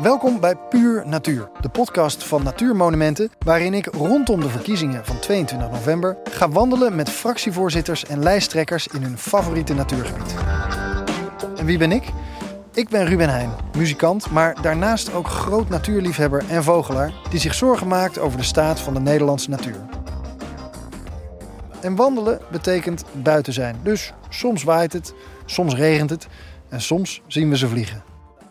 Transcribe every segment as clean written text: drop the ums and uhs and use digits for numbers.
Welkom bij Puur Natuur, de podcast van Natuurmonumenten, waarin ik rondom de verkiezingen van 22 november ga wandelen met fractievoorzitters en lijsttrekkers in hun favoriete natuurgebied. En wie ben ik? Ik ben Ruben Heijn, muzikant, maar daarnaast ook groot natuurliefhebber en vogelaar die zich zorgen maakt over de staat van de Nederlandse natuur. En wandelen betekent buiten zijn, dus soms waait het, soms regent het en soms zien we ze vliegen.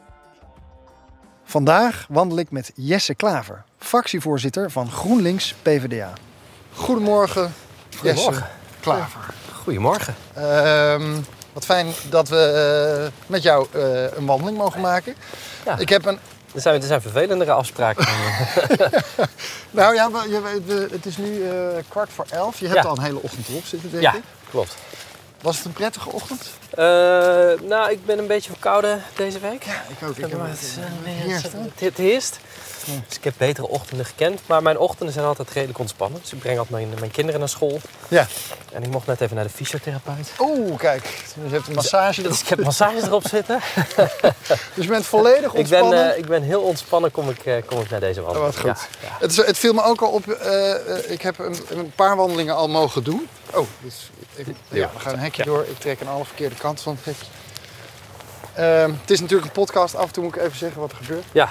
Vandaag wandel ik met Jesse Klaver, fractievoorzitter van GroenLinks PvdA. Goedemorgen, Jesse Klaver. Goedemorgen. Wat fijn dat we met jou een wandeling mogen maken. Ja. Ik heb Er zijn vervelendere afspraken. Nou ja, het is nu 11:15. Je hebt al een hele ochtend erop zitten, denk ik. Klopt. Was het een prettige ochtend? Nou, ik ben een beetje verkouden deze week. Ja, ik ook. Het heerst. Ja. Dus ik heb betere ochtenden gekend. Maar mijn ochtenden zijn altijd redelijk ontspannen. Dus ik breng altijd mijn kinderen naar school. Ja. En ik mocht net even naar de fysiotherapeut. Oeh, kijk. Dus je hebt een massage erop. Dus ik heb massages erop zitten. Dus je bent volledig ontspannen? Ik ben heel ontspannen, kom ik naar deze wandeling. Oh, wat goed. Ja. Het viel me ook al op. Ik heb een paar wandelingen al mogen doen. Oh, dus we gaan een hekje door. Ik trek aan alle verkeerde kanten van het hekje. Het is natuurlijk een podcast. Af en toe moet ik even zeggen wat er gebeurt. Ja.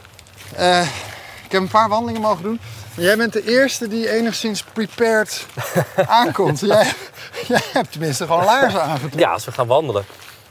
Ik heb een paar wandelingen mogen doen. Maar jij bent de eerste die enigszins prepared aankomt. Jij hebt tenminste gewoon laarzen aan. Ja, als we gaan wandelen.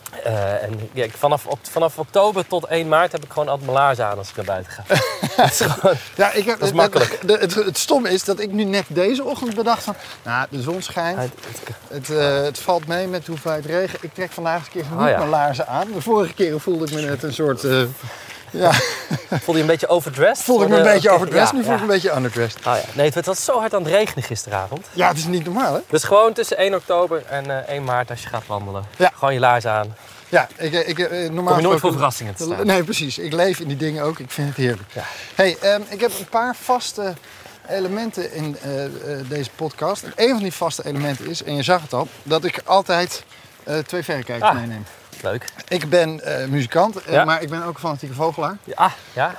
Vanaf oktober tot 1 maart heb ik gewoon altijd mijn laarzen aan als ik naar buiten ga. Dat is makkelijk. Het stomme is dat ik nu net deze ochtend bedacht van... Nou, de zon schijnt. Het valt mee met de hoeveelheid regen. Ik trek vandaag eens een keer niet mijn laarzen aan. De vorige keer voelde ik me net een soort... Voelde je een beetje overdressed? Voelde ik me een beetje overdressed, nu voel ik me een beetje underdressed. Oh ja. Nee, het was zo hard aan het regenen gisteravond. Ja, het is niet normaal, hè? Dus gewoon tussen 1 oktober en 1 maart als je gaat wandelen. Ja. Gewoon je laarzen aan. Ja, normaal... Kom je nooit voor verrassingen te staan. Nee, precies. Ik leef in die dingen ook. Ik vind het heerlijk. Ja. Hey, ik heb een paar vaste elementen in deze podcast. En een van die vaste elementen is, en je zag het al, dat ik altijd 2 verrekijkers meeneem. Leuk. Ik ben muzikant, maar ik ben ook een fanatieke vogelaar. Ja.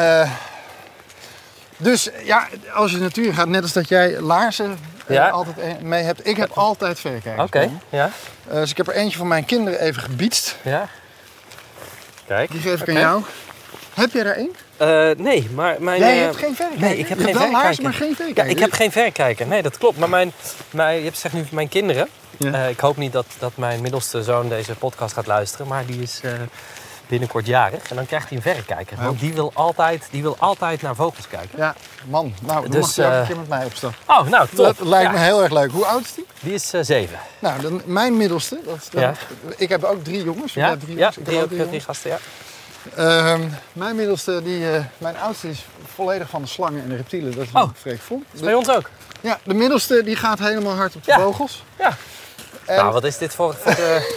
Dus ja, als je de natuur gaat, net als dat jij laarzen altijd mee hebt. Ik heb altijd verrekijkers. Oké. Ja. Dus ik heb er eentje van mijn kinderen even gebiedst. Ja. Kijk. Die geef ik aan jou. Heb jij er één? Nee, maar mijn... Jij hebt geen verrekijker? Nee, ik heb geen verrekijker. Laarzen, maar geen verrekijker. Ja, ik heb geen verrekijker. Nee, dat klopt. Maar je zegt nu mijn kinderen. Ja. Ik hoop niet dat mijn middelste zoon deze podcast gaat luisteren. Maar die is binnenkort jarig. En dan krijgt hij een verrekijker. Want die wil altijd naar vogels kijken. Ja, man. Nou, dan mag je ook een keer met mij opstaan. Oh, nou, top. Dat lijkt me heel erg leuk. Hoe oud is die? Die is 7. Nou, mijn middelste. Ik heb ook 3 jongens. Ja, drie 3 gasten, ja. Mijn middelste, mijn oudste is volledig van de slangen en de reptielen. Dat is Freek Vonk. Dat is bij ons ook. Ja, de middelste die gaat helemaal hard op de vogels. Ja. Nou, wat is dit voor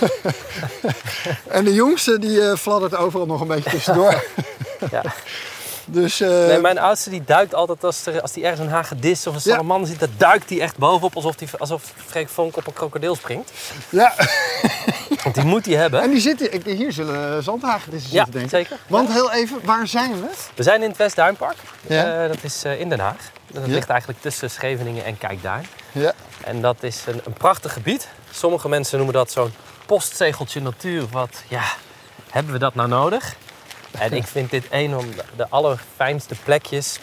En de jongste die fladdert overal nog een beetje tussendoor. Ja. Dus, nee, mijn oudste die duikt altijd als die ergens een hagedis of een salamander ziet, dan duikt hij echt bovenop alsof Freek Vonk op een krokodil springt. Ja. Want die moet hij hebben. En hier zullen zandhagedissen zitten, denk ik. Zeker. Want heel even, waar zijn we? We zijn in het Westduinpark. Ja. Dat is in Den Haag. Dat ligt eigenlijk tussen Scheveningen en Kijkduin. Ja. En dat is een prachtig gebied. Sommige mensen noemen dat zo'n postzegeltje natuur. Hebben we dat nou nodig? En ik vind dit een van de allerfijnste plekjes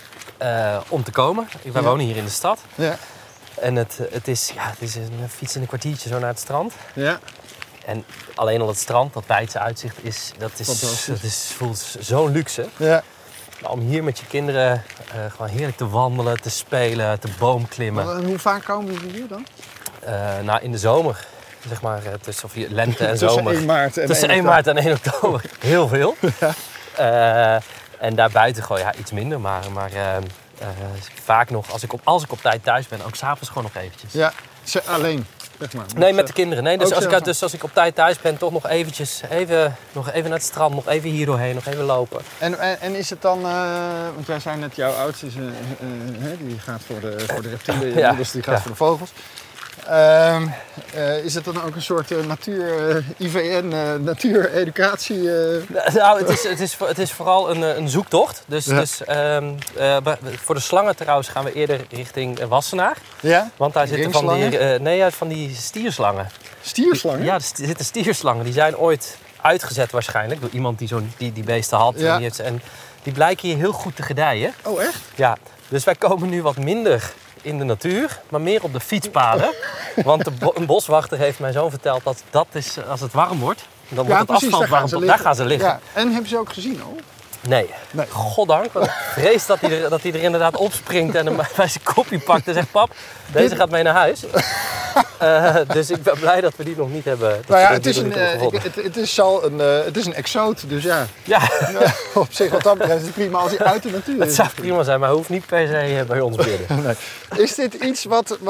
om te komen. Wij wonen hier in de stad. Ja. En het is een fiets in een kwartiertje zo naar het strand. Ja. En alleen al het strand, dat wijdse uitzicht, voelt zo'n luxe. Ja. Maar om hier met je kinderen gewoon heerlijk te wandelen, te spelen, te boomklimmen. En hoe vaak komen jullie hier dan? Nou, in de zomer. Zeg maar tussen lente en zomer. Tussen 1 maart en 1 oktober. Heel veel. Ja. En daarbuiten gewoon iets minder. Maar vaak nog, als ik op tijd thuis ben, ook s'avonds gewoon nog eventjes. Ja, alleen. Zeg maar. Nee, met de kinderen. Nee, dus als ik op tijd thuis ben, toch nog eventjes even naar het strand, nog even hier doorheen, nog even lopen. En is het dan, want wij zijn net jouw oudste, die gaat voor de reptielen, dus die gaat voor de vogels. Is het dan ook een soort IVN, natuureducatie? Nou, het is vooral een zoektocht. Dus voor de slangen trouwens gaan we eerder richting Wassenaar. Ja? Want daar zitten van die stierslangen. Stierslangen? Ja, er zitten stierslangen. Die zijn ooit uitgezet waarschijnlijk door iemand die beesten had. Ja. En die blijken hier heel goed te gedijen. Oh, echt? Ja, dus wij komen nu wat minder in de natuur, maar meer op de fietspaden. Want een boswachter heeft mijn zoon verteld dat is, als het warm wordt, dan wordt het asfalt warm. Daar gaan ze liggen. Ja. En hebben ze ook gezien al? Nee. Goddank. Want ik vrees dat hij er inderdaad opspringt en hem bij zijn kopje pakt en zegt: pap, deze gaat mee naar huis. Dus ik ben blij dat we die nog niet hebben. Nou ja, het is een exoot, dus ja. Op zich wat dat betreft is het prima als hij uit de natuur is. Het zou prima zijn, maar hij hoeft niet per se bij ons binnen. Nee. Is dit iets wat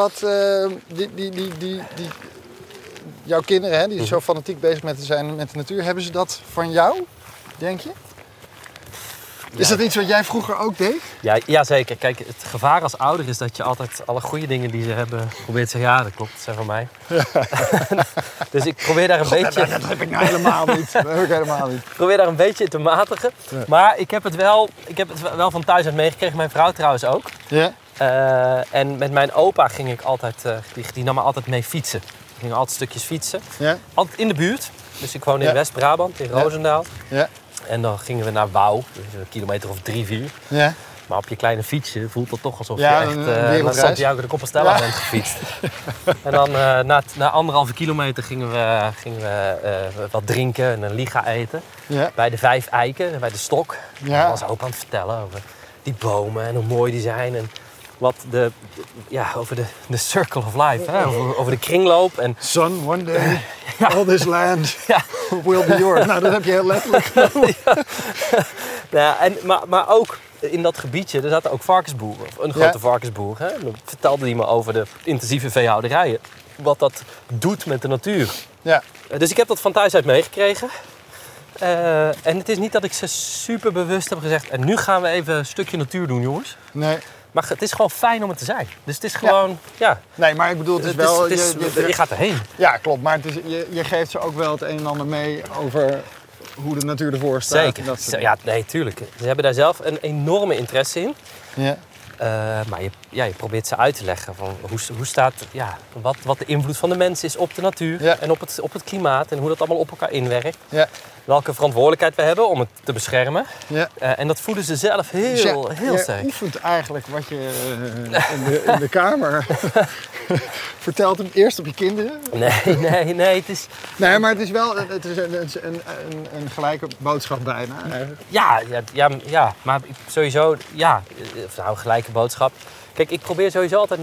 jouw kinderen, hè, die zo fanatiek bezig zijn met de natuur, hebben ze dat van jou, denk je? Is dat iets wat jij vroeger ook deed? Ja, zeker. Kijk, het gevaar als ouder is dat je altijd alle goede dingen die ze hebben probeert te zeggen. Ja, dat klopt, dat zijn van mij. Ja. Dus ik probeer daar een beetje... Dat heb ik nou helemaal niet. Ik probeer daar een beetje in te matigen. Ja. Maar ik heb het wel van thuis uit meegekregen. Mijn vrouw trouwens ook. Ja. En met mijn opa ging ik altijd... Die nam me altijd mee fietsen. Ik ging altijd stukjes fietsen. Ja. Altijd in de buurt. Dus ik woonde in West-Brabant, in Roosendaal. Ja. En dan gingen we naar Wouw, dus een kilometer of 3, 4. Ja. Maar op je kleine fietsje voelt het toch alsof je echt naar Santiago de Compostela bent gefietst. En dan na 1,5 kilometer gingen we wat drinken en een liga eten. Ja. Bij de 5 eiken, bij de stok. Ja. Dat was ook aan het vertellen over die bomen en hoe mooi die zijn. En over de circle of life, hè? Over de kringloop. En, Son, one day, all this land will be yours. Nou, dat heb je heel letterlijk. Maar ook in dat gebiedje, er zaten ook varkensboeren. Een grote varkensboer. Hè? Dan vertelde hij me over de intensieve veehouderijen. Wat dat doet met de natuur. Ja. Dus ik heb dat van thuis uit meegekregen. En het is niet dat ik ze super bewust heb gezegd: en nu gaan we even een stukje natuur doen, jongens. Nee. Maar het is gewoon fijn om het te zijn. Dus het is gewoon, Nee, maar ik bedoel, het is wel... Je gaat erheen. Ja, klopt. Maar je geeft ze ook wel het een en ander mee over hoe de natuur ervoor staat. Zeker. Nee, tuurlijk. Ze hebben daar zelf een enorme interesse in. Ja. Maar je probeert ze uit te leggen van hoe staat, wat de invloed van de mens is op de natuur en op het klimaat en hoe dat allemaal op elkaar inwerkt. Ja. Welke verantwoordelijkheid we hebben om het te beschermen. Ja. En dat voelen ze zelf heel sterk. Je oefent eigenlijk wat je in de kamer vertelt hem eerst op je kinderen. Nee, het is... Nee, maar het is wel een gelijke boodschap bijna. Ja, maar sowieso, een gelijke boodschap. Kijk, ik probeer sowieso altijd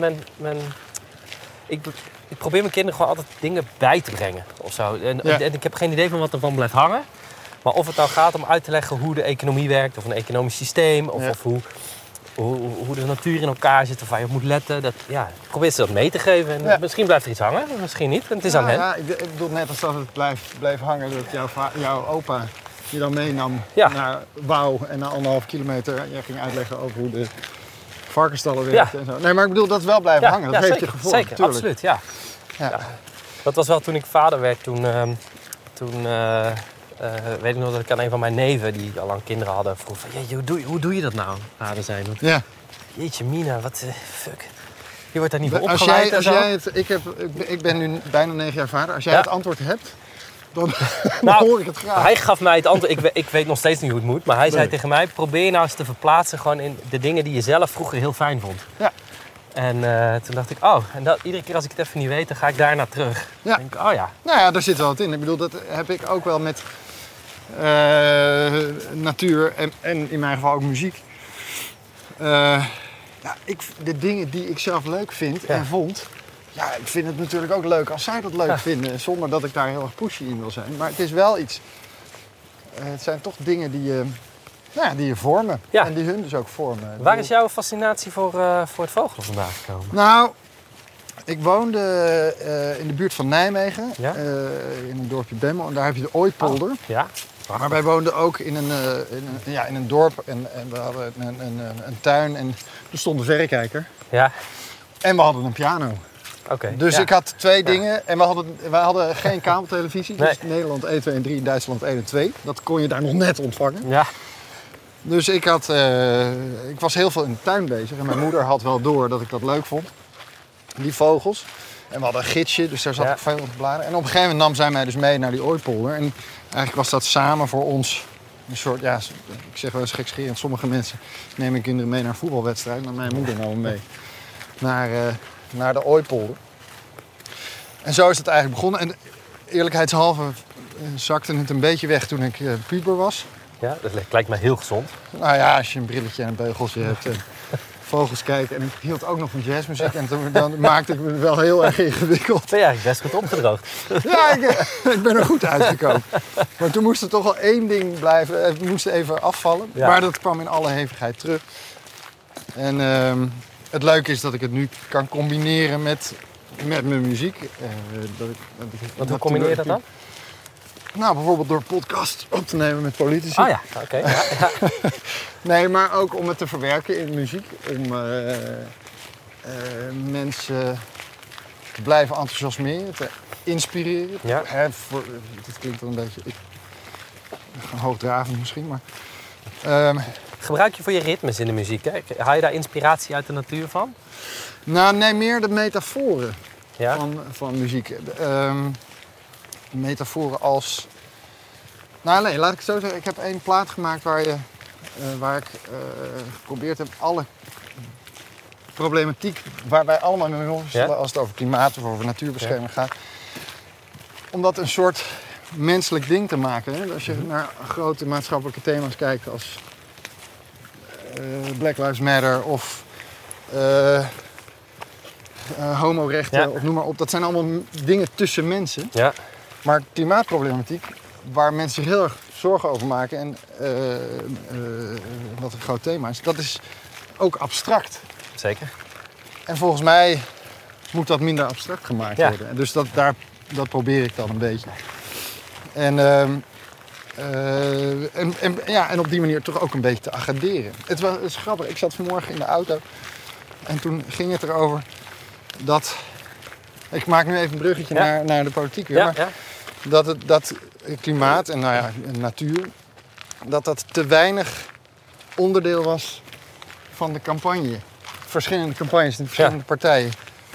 ik probeer mijn kinderen gewoon altijd dingen bij te brengen of zo. En ik heb geen idee van wat ervan blijft hangen. Maar of het nou gaat om uit te leggen hoe de economie werkt, of een economisch systeem, of hoe de natuur in elkaar zit, of waar je op moet letten. Ik probeer ze dat mee te geven. En misschien blijft er iets hangen, misschien niet. En het is aan hen. Ja, ik bedoel net als dat het bleef hangen, dat jouw opa je dan meenam naar Wouw en na 1,5 kilometer. Jij ging uitleggen over hoe de varkensstallen werken en zo. Nee, maar ik bedoel, dat is wel blijven hangen. Dat heeft je gevolgd. Zeker, tuurlijk. Absoluut, ja. Dat was wel toen ik vader werd. Toen weet ik nog dat ik aan een van mijn neven, die al lang kinderen hadden, vroeg van, hoe doe je dat nou, vader zijn? Want, jeetje mina, wat fuck. Je wordt daar niet voor opgeleid. Ik ben nu bijna 9 jaar vader. Als jij het antwoord hebt, dan hoor ik het graag. Hij gaf mij het antwoord. Ik weet nog steeds niet hoe het moet. Maar hij zei tegen mij, probeer nou eens te verplaatsen gewoon in de dingen die je zelf vroeger heel fijn vond. Ja. En toen dacht ik, iedere keer als ik het even niet weet, dan ga ik daarna terug. Ja. Dan denk ik, Nou ja, daar zit wel wat in. Ik bedoel, dat heb ik ook wel met natuur en in mijn geval ook muziek. De dingen die ik zelf leuk vind en vond. Ja, ik vind het natuurlijk ook leuk als zij dat leuk vinden. Zonder dat ik daar heel erg pushy in wil zijn. Maar het is wel iets. Het zijn toch dingen die je vormen. Ja. En die hun dus ook vormen. Waar is jouw fascinatie voor het vogelen vandaan gekomen? Nou, ik woonde in de buurt van Nijmegen. Ja? In een dorpje Bemmel. En daar heb je de Ooitpolder. Ja. Maar wij woonden ook in een dorp. En we hadden een tuin. En er stond een verrekijker. Ja. En we hadden een piano. Oké, Dus ja. ik had 2 dingen en we hadden geen kabeltelevisie. Nee. Dus Nederland 1, 2 en 3, Duitsland 1 en 2. Dat kon je daar nog net ontvangen. Ja, Dus ik was heel veel in de tuin bezig. En mijn moeder had wel door dat ik dat leuk vond. Die vogels. En we hadden een gidsje, dus daar zat ik veel op te bladeren. En op een gegeven moment nam zij mij dus mee naar die Ooipolder. En eigenlijk was dat samen voor ons een soort, ja, ik zeg wel eens gekscherend. Sommige mensen nemen kinderen mee naar een voetbalwedstrijd. Maar mijn moeder nam me mee naar de Ooipolder. En zo is het eigenlijk begonnen. En eerlijkheidshalve zakte het een beetje weg toen ik puber was. ja, dat lijkt mij heel gezond. Nou ja, als je een brilletje en een beugeltje hebt en vogels kijken. En ik hield ook nog van jazzmuziek en dan maakte ik me wel heel erg ingewikkeld. Ben je eigenlijk best goed opgedroogd. Ja, ik ben er goed uitgekomen. Maar toen moest er toch wel 1 ding blijven. Het moest even afvallen. Ja. Maar dat kwam in alle hevigheid terug. En het leuke is dat ik het nu kan combineren met mijn muziek. Want hoe combineer je dat dan? Nou, bijvoorbeeld door podcasts op te nemen met politici. Ah ja, oké. Ja, ja. Nee, maar ook om het te verwerken in muziek. Om mensen te blijven enthousiasmeren, te inspireren. Ja. Dit klinkt wel een beetje hoogdravend misschien, maar... Gebruik je voor je ritmes in de muziek, hè? Haal je daar inspiratie uit de natuur van? Nou, nee, meer de metaforen Ja? van muziek. Metaforen als... Nou nee, laat ik het zo zeggen. Ik heb 1 plaat gemaakt waar ik geprobeerd heb alle problematiek waar wij allemaal mee worstelen, Ja? als het over klimaat of over natuurbescherming gaat, om dat een soort menselijk ding te maken. Hè? Als je naar grote maatschappelijke thema's kijkt als Black Lives Matter of homorechten, Ja. of noem maar op. Dat zijn allemaal dingen tussen mensen. Ja. Maar klimaatproblematiek, waar mensen zich heel erg zorgen over maken en wat een groot thema is, dat is ook abstract. Zeker. En volgens mij moet dat minder abstract gemaakt Ja. worden. En dus dat probeer ik dan een beetje. En op die manier toch ook een beetje te agenderen. Het is grappig, ik zat vanmorgen in de auto en toen ging het erover dat... Ik maak nu even een bruggetje naar de politiek weer. Ja, Maar ja. dat klimaat en natuur, dat te weinig onderdeel was van de campagne. Verschillende campagnes in verschillende partijen.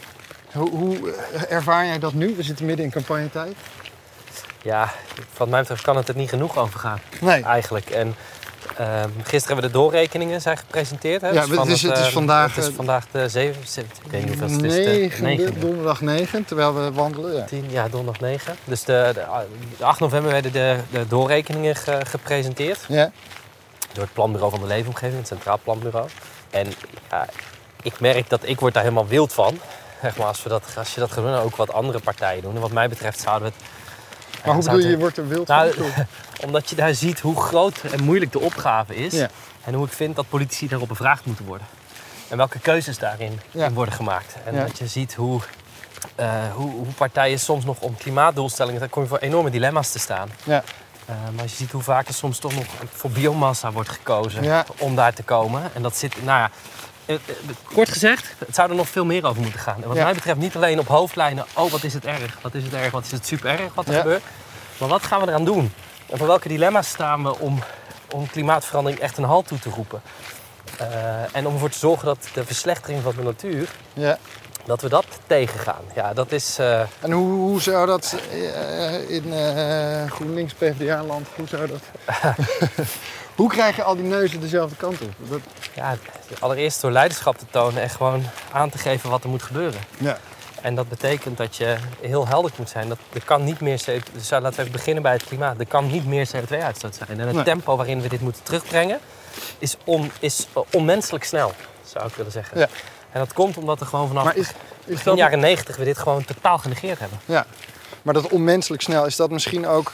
Hoe ervaar jij dat nu? We zitten midden in campagnetijd. Ja, wat mij betreft kan het er niet genoeg over gaan. Nee. Eigenlijk. En gisteren hebben de doorrekeningen zijn gepresenteerd. Hè? Ja, Dus het is vandaag... Het is vandaag de 7. Ik weet niet hoeveel het is. De 9e, donderdag 9, terwijl we wandelen. Ja. 10, ja, donderdag 9. Dus de 8 november werden de doorrekeningen gepresenteert. Ja. Door het Planbureau van de Leefomgeving, het Centraal Planbureau. En ja, ik merk dat ik word daar helemaal wild van. Zeg maar, als je dat gaat doen, ook wat andere partijen doen. En wat mij betreft zouden we het... Maar hoe bedoel je wordt er wild van? Nou, omdat je daar ziet hoe groot en moeilijk de opgave is. Ja. En hoe ik vind dat politici daarop bevraagd moeten worden. En welke keuzes daarin in worden gemaakt. En dat je ziet hoe partijen soms nog om klimaatdoelstellingen... dan kom je voor enorme dilemma's te staan. Ja. Maar als je ziet hoe vaak er soms toch nog voor biomassa wordt gekozen om daar te komen. En dat zit, nou ja... Kort gezegd, het zou er nog veel meer over moeten gaan. En wat mij betreft niet alleen op hoofdlijnen... oh, wat is het erg, wat is het erg, wat is het super erg wat er gebeurt. Maar wat gaan we eraan doen? En voor welke dilemma's staan we om klimaatverandering echt een halt toe te roepen? En om ervoor te zorgen dat de verslechtering van de natuur... dat we dat tegengaan. Ja, dat is... En hoe zou dat in GroenLinks PvdA-land, hoe zou dat... Hoe krijg je al die neuzen dezelfde kant op? Ja, allereerst door leiderschap te tonen en gewoon aan te geven wat er moet gebeuren. Ja. En dat betekent dat je heel helder moet zijn. Dat er kan niet meer dus laten we even beginnen bij het klimaat. Er kan niet meer CO2-uitstoot zijn. En het tempo waarin we dit moeten terugbrengen is onmenselijk snel, zou ik willen zeggen. Ja. En dat komt omdat er gewoon vanaf begin jaren 90 we dit gewoon totaal genegeerd hebben. Ja, maar dat onmenselijk snel, is dat misschien ook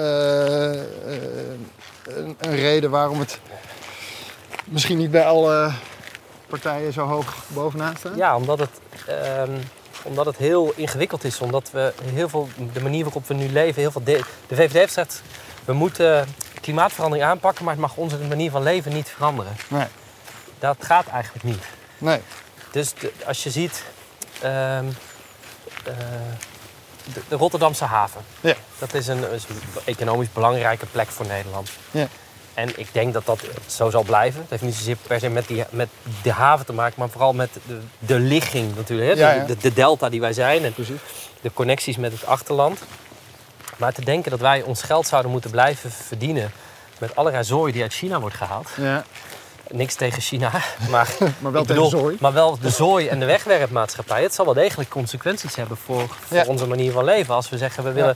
een reden waarom het misschien niet bij alle partijen zo hoog bovenaan staat? Ja, omdat het heel ingewikkeld is. Omdat we heel veel, de manier waarop we nu leven, heel veel... De VVD heeft gezegd, we moeten klimaatverandering aanpakken, maar het mag onze manier van leven niet veranderen. Nee. Dat gaat eigenlijk niet. Nee. Dus als je ziet de Rotterdamse haven. Ja. Dat is een economisch belangrijke plek voor Nederland. Ja. En ik denk dat dat zo zal blijven. Het heeft niet zozeer per se met de haven te maken, maar vooral met de ligging natuurlijk. Hè? Ja. De delta die wij zijn en Precies. de connecties met het achterland. Maar te denken dat wij ons geld zouden moeten blijven verdienen met allerlei zooi die uit China wordt gehaald. Ja. Niks tegen China, maar, Maar wel tegen zooi. Maar wel de zooi en de wegwerpmaatschappij. Het zal wel degelijk consequenties hebben voor onze manier van leven. Als we zeggen we willen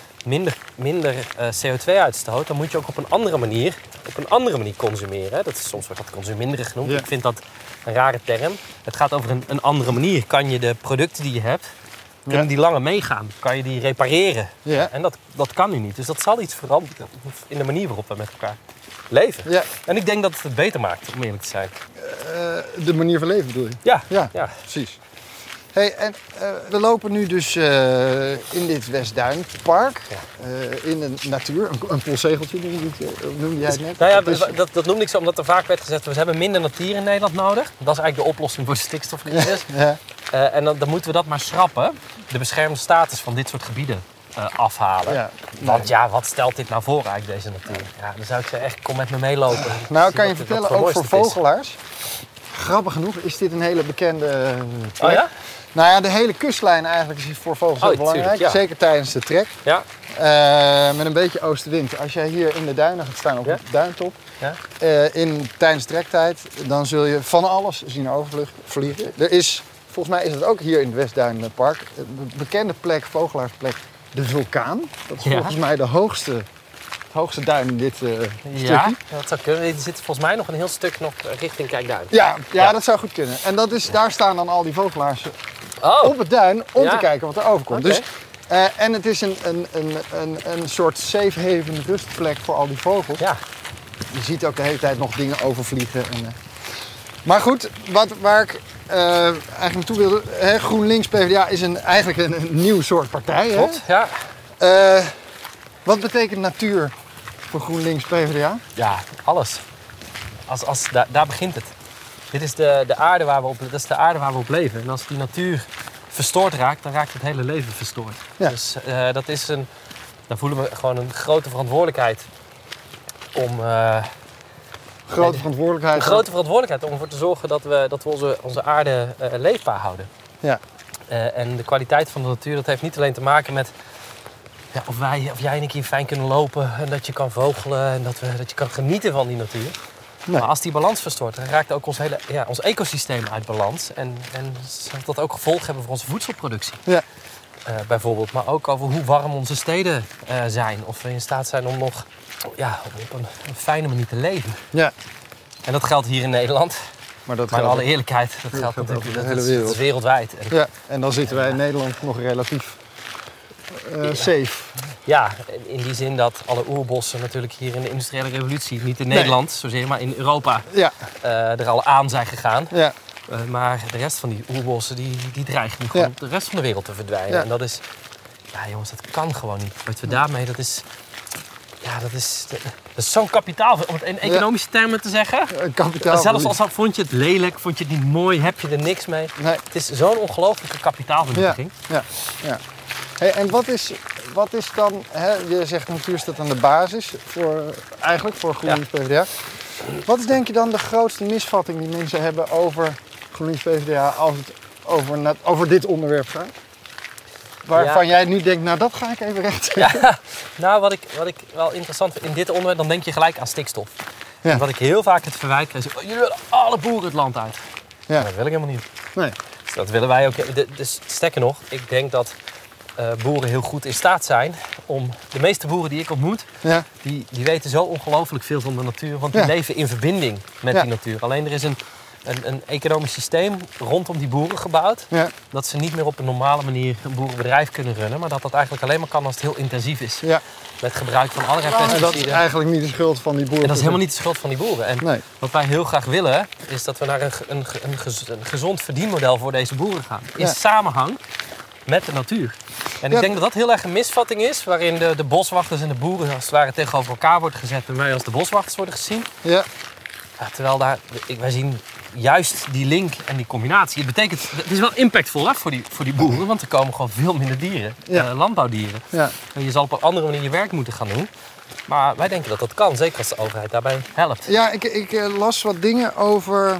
minder CO2-uitstoot, dan moet je ook op een andere manier consumeren. Soms wordt dat consuminderen genoemd. Ja. Ik vind dat een rare term. Het gaat over een andere manier. Kan je de producten die je hebt, kunnen die langer meegaan? Kan je die repareren? Ja. En dat kan nu niet. Dus dat zal iets veranderen in de manier waarop we met elkaar leven. Ja. En ik denk dat het het beter maakt, om eerlijk te zijn. De manier van leven bedoel je? Ja. Ja. Precies. Hey, en we lopen nu dus in dit Westduinpark. Ja. In de natuur. Een polszegeltje noemde jij het net. Nou ja, Dus- dat noemde ik zo omdat er vaak werd gezegd, we hebben minder natuur in Nederland nodig. Dat is eigenlijk de oplossing voor de stikstofcrisis. Ja. En dan moeten we dat maar schrappen. De beschermde status van dit soort gebieden afhalen. Ja. Want ja, wat stelt dit nou voor eigenlijk, deze natuur? Ja, dan zou ik zeggen, echt, kom met me meelopen. Nou, Zie kan je wat- vertellen, wat ook voor moois dit is. vogelaars. Grappig genoeg is dit een hele bekende plek. Oh ja? Nou ja, de hele kustlijn eigenlijk is voor vogels heel belangrijk. tuurlijk, ja. Zeker tijdens de trek. Ja. Met een beetje oostenwind. Als jij hier in de duinen gaat staan op de duintop, Ja. tijdens trektijd, dan zul je van alles zien overvliegen. Er is, volgens mij is het ook hier in het Westduinpark, een bekende plek, vogelaarsplek, de vulkaan. Dat is Ja. volgens mij de hoogste duin in dit stukje. Ja, dat zou kunnen. Er zit volgens mij nog een heel stuk nog richting Kijkduin. Ja, dat zou goed kunnen. En dat is, daar staan dan al die vogelaars Oh, op het duin om Ja. te kijken wat er overkomt. Oké. Dus, en het is een soort safe haven, rustplek voor al die vogels. ja. Je ziet ook de hele tijd nog dingen overvliegen. Maar goed, waar ik eigenlijk naartoe wilde. GroenLinks PvdA is eigenlijk een nieuw soort partij. Hè? Klopt, ja. Wat betekent natuur voor GroenLinks PvdA? Ja, alles. Daar begint het. Dit is de aarde waar we op leven. En als die natuur verstoord raakt, dan raakt het hele leven verstoord. Ja. Dus daar voelen we gewoon een grote verantwoordelijkheid om... Grote verantwoordelijkheid. Een grote verantwoordelijkheid om ervoor te zorgen dat we onze aarde leefbaar houden. Ja. En de kwaliteit van de natuur, dat heeft niet alleen te maken met of jij en ik hier fijn kunnen lopen en dat je kan vogelen en dat je kan genieten van die natuur. Nee. Maar als die balans verstoort, dan raakt ook ons ecosysteem uit balans. En zal dat ook gevolgen hebben voor onze voedselproductie. Ja. Bijvoorbeeld, maar ook over hoe warm onze steden zijn. Of we in staat zijn om nog op een fijne manier te leven. Ja. En dat geldt hier in Nederland. Maar dat Maar in geldt alle eerlijkheid, dat geldt geldt natuurlijk over de dat hele wereld. is wereldwijd. En dan zitten wij in Nederland nog relatief safe. Ja, in die zin dat alle oerbossen natuurlijk hier in de industriële revolutie, niet in Nederland zozeer, maar in Europa, Ja. er al aan zijn gegaan. Ja. Maar de rest van die oerbossen die dreigen nu gewoon op de rest van de wereld te verdwijnen. Ja. En dat is, jongens, dat kan gewoon niet. Wat we daarmee, dat is zo'n kapitaal, om het in economische termen te zeggen. Kapitaal. Zelfs als vond je het lelijk, vond je het niet mooi, heb je er niks mee. Nee. Het is zo'n ongelooflijke kapitaalvernietiging. Ja. Hey, en wat is dan, je zegt natuur staat aan de basis voor GroenLinks PvdA. Wat is denk je dan de grootste misvatting die mensen hebben over GroenLinks PvdA als het over dit onderwerp gaat? Waarvan jij nu denkt, nou dat ga ik even recht. Ja, nou wat ik wel interessant vind in dit onderwerp, dan denk je gelijk aan stikstof. Ja. En wat ik heel vaak het verwijt krijg, is, jullie willen alle boeren het land uit. Ja. Dat wil ik helemaal niet. Nee. Dus dat willen wij ook. Dus sterker nog, ik denk dat boeren heel goed in staat zijn om... De meeste boeren die ik ontmoet, Ja. die weten zo ongelooflijk veel van de natuur. Want die Ja. leven in verbinding met Ja. die natuur. Alleen er is een economisch systeem rondom die boeren gebouwd. Ja. Dat ze niet meer op een normale manier een boerenbedrijf kunnen runnen. Maar dat eigenlijk alleen maar kan als het heel intensief is. Ja. Met gebruik van allerlei En dat is pesticiden. eigenlijk niet de schuld van die boeren. En dat is helemaal niet de schuld van die boeren. En Nee. wat wij heel graag willen, is dat we naar een gezond verdienmodel voor deze boeren gaan. In Ja. samenhang met de natuur. En ik denk dat dat heel erg een misvatting is, waarin de boswachters en de boeren als het ware tegenover elkaar wordt gezet en wij als de boswachters worden gezien. Ja. Ja, terwijl wij zien juist die link en die combinatie. Het is wel impactvol hè, voor die boeren, want er komen gewoon veel minder dieren, landbouwdieren. Ja. En je zal op een andere manier je werk moeten gaan doen. Maar wij denken dat dat kan, zeker als de overheid daarbij helpt. Ja, ik las wat dingen over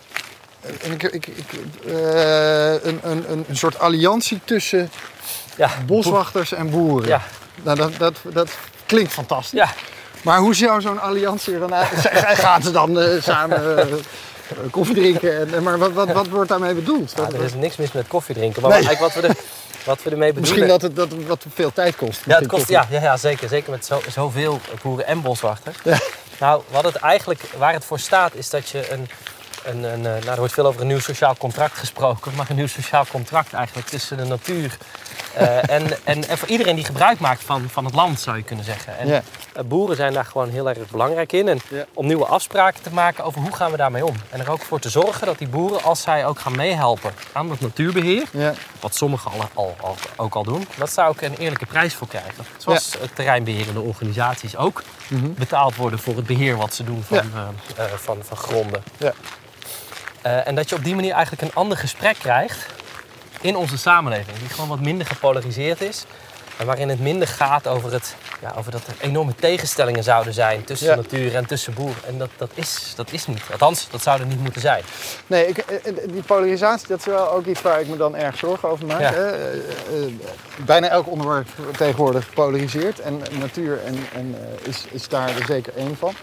een soort alliantie tussen boswachters en boeren. Ja. Nou, dat klinkt fantastisch. Ja. Maar hoe zou zo'n alliantie er dan uit? Gaan ze dan samen koffie drinken? Maar wat wordt daarmee bedoeld? Ja, er is niks mis met koffie drinken. Maar eigenlijk wat we ermee bedoelen... Misschien dat het wat veel tijd kost. Ja, het kost, ja, zeker. Zeker met zoveel boeren en boswachters. Ja. Nou, waar het voor staat is dat je er wordt veel over een nieuw sociaal contract gesproken. Maar een nieuw sociaal contract eigenlijk tussen de natuur en voor iedereen die gebruik maakt van het land, zou je kunnen zeggen. En boeren zijn daar gewoon heel erg belangrijk in. En om nieuwe afspraken te maken over hoe gaan we daarmee om. En er ook voor te zorgen dat die boeren, als zij ook gaan meehelpen aan dat natuurbeheer, wat sommigen ook al doen, dat zij ook een eerlijke prijs voor krijgen. Zoals terreinbeherende organisaties ook betaald worden voor het beheer wat ze doen van gronden. Ja. En dat je op die manier eigenlijk een ander gesprek krijgt in onze samenleving. Die gewoon wat minder gepolariseerd is. En waarin het minder gaat over dat er enorme tegenstellingen zouden zijn tussen de natuur en tussen boeren. En dat is niet. Althans, dat zou er niet moeten zijn. Nee, die polarisatie, dat is wel ook iets waar ik me dan erg zorgen over maak. Ja. Bijna elk onderwerp tegenwoordig gepolariseerd. En natuur is daar er zeker één van.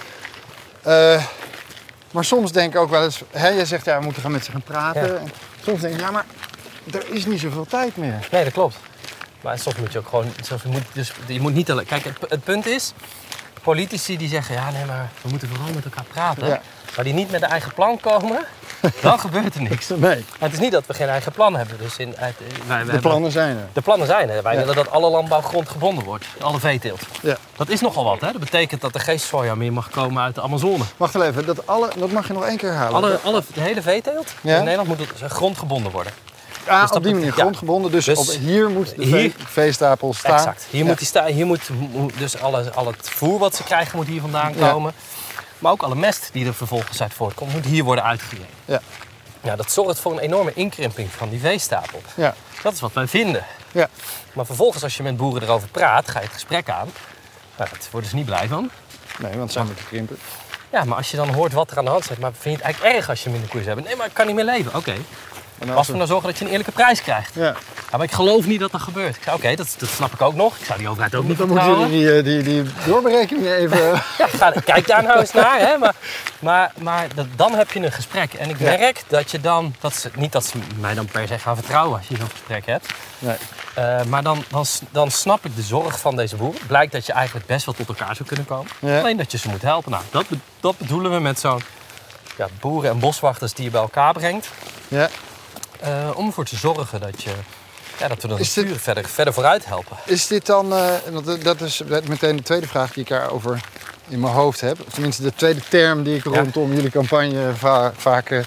Maar soms denk ik ook wel eens, je zegt we moeten gaan met ze gaan praten. Ja. En soms denk ik, maar er is niet zoveel tijd meer. Nee, dat klopt. Maar soms moet je ook gewoon, je moet niet alleen. Kijk, het punt is, politici die zeggen, maar we moeten vooral met elkaar praten. Ja. Maar die niet met een eigen plan komen, dan gebeurt er niks. Nee. En het is niet dat we geen eigen plan hebben. Dus de plannen zijn er. De plannen zijn er. Wij willen dat alle landbouwgrond gebonden wordt. Alle veeteelt. Ja. Dat is nogal wat. Hè? Dat betekent dat er geen soja meer mag komen uit de Amazone. Wacht even, dat mag je nog één keer herhalen. De hele veeteelt in Nederland moet grondgebonden worden. Ja, dus op die manier grondgebonden. Dus hier moet de veestapel staan. Exact. Hier moet dus al het voer wat ze krijgen moet hier vandaan komen. Maar ook alle mest die er vervolgens uit voortkomt, moet hier worden uitgegeven. Ja. Ja, dat zorgt voor een enorme inkrimping van die veestapel. Ja. Dat is wat wij vinden. Ja. Maar vervolgens, als je met boeren erover praat, ga je het gesprek aan. Nou, daar worden ze niet blij van. Nee, want ze zijn moeten krimpen. Ja, maar als je dan hoort wat er aan de hand is, maar vind je het eigenlijk erg als je minder koeien hebt? Nee, maar ik kan niet meer leven. Oké. Als we nou zorgen dat je een eerlijke prijs krijgt. Ja. Ja, maar ik geloof niet dat dat gebeurt. Ik zei, oké, dat snap ik ook nog. Ik zou die overheid ook niet vertrouwen. Dan moeten jullie die doorberekening even... Kijk daar nou eens naar. Hè. Maar dan heb je een gesprek. En ik merk dat je dan... Niet dat ze mij dan per se gaan vertrouwen als je zo'n gesprek hebt. Nee. Maar dan snap ik de zorg van deze boeren. Het blijkt dat je eigenlijk best wel tot elkaar zou kunnen komen. Ja. Alleen dat je ze moet helpen. Nou, dat bedoelen we met zo'n boeren en boswachters die je bij elkaar brengt. Ja. Om ervoor te zorgen dat we de natuur verder vooruit helpen. Is dit dan, dat is meteen de tweede vraag die ik daarover in mijn hoofd heb. Of tenminste de tweede term die ik rondom jullie campagne vaak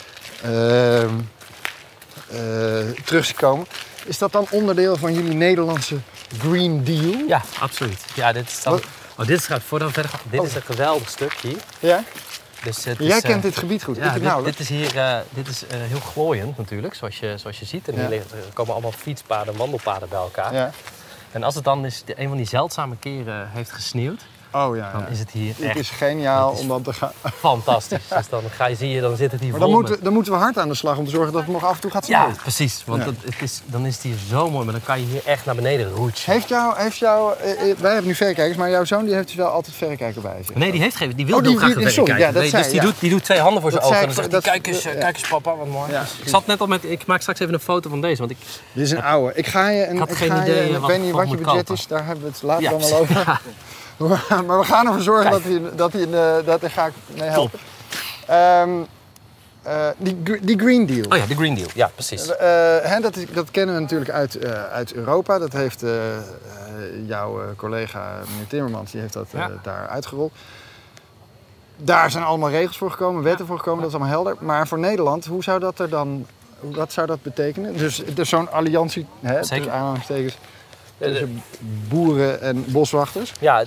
terug zie komen. Is dat dan onderdeel van jullie Nederlandse Green Deal? Ja, absoluut. Ja, dit is dan... dit is een geweldig stuk hier. Ja? Dus jij kent dit gebied goed. Ja, dit is heel glooiend natuurlijk, zoals je ziet. En hier komen allemaal fietspaden en wandelpaden bij elkaar. Ja. En als het dan een van die zeldzame keren heeft gesneeuwd, dan is het hier echt... Het is geniaal om dan te gaan... Fantastisch. Dus dan zit het hier vol. Maar dan moeten we hard aan de slag om te zorgen dat het nog af en toe gaat sneeuwen. Ja, precies. Want dan is het hier zo mooi, maar dan kan je hier echt naar beneden roetsen. Wij hebben nu verrekijkers, maar jouw zoon die heeft dus wel altijd verrekijker bij zich. Nee, die wil heel graag een verrekijker. Die doet 2 handen voor zijn ogen en dan zegt hij, kijk eens papa, wat mooi. Ja. Ik zat net al ik maak straks even een foto van deze. Want dit is een oude. Ik weet niet wat je budget is, daar hebben we het later dan wel over. Maar we gaan ervoor zorgen daar ga ik mee helpen. Die Green Deal. Oh ja, de Green Deal. Ja, precies. Dat kennen we natuurlijk uit Europa. Dat heeft jouw collega, meneer Timmermans, die heeft dat daar uitgerold. Daar zijn allemaal regels voor gekomen, wetten voor gekomen, dat is allemaal helder. Maar voor Nederland, wat zou dat betekenen? Dus zo'n alliantie, tussen aanhalingstekens, tussen boeren en boswachters? Ja,